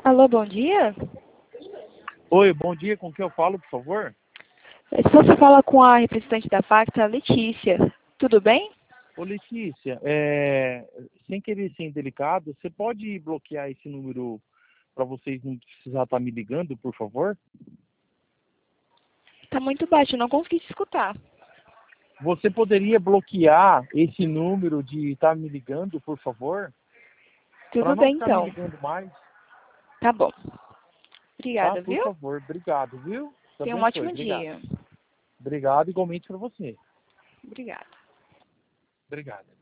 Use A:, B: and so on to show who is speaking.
A: Alô, bom dia.
B: Oi, bom dia, com quem eu falo, por favor?
A: Se você fala com a representante da Pacta, Letícia, tudo bem?
B: Ô Letícia, sem querer ser indelicado, você pode bloquear esse número para vocês não precisar estar me ligando, por favor?
A: Tá muito baixo, eu não consegui te escutar.
B: Você poderia bloquear esse número de estar me ligando, por favor? Para
A: Tudo
B: não
A: bem,
B: ficar me
A: então.
B: ligando mais,
A: Tá bom.
B: tá?
A: Obrigada,
B: Por
A: viu?
B: favor, obrigado, viu? Deus
A: Tenha um
B: abençoe,
A: ótimo
B: obrigado.
A: dia.
B: Obrigado igualmente para você.
A: Obrigada.
B: Obrigado.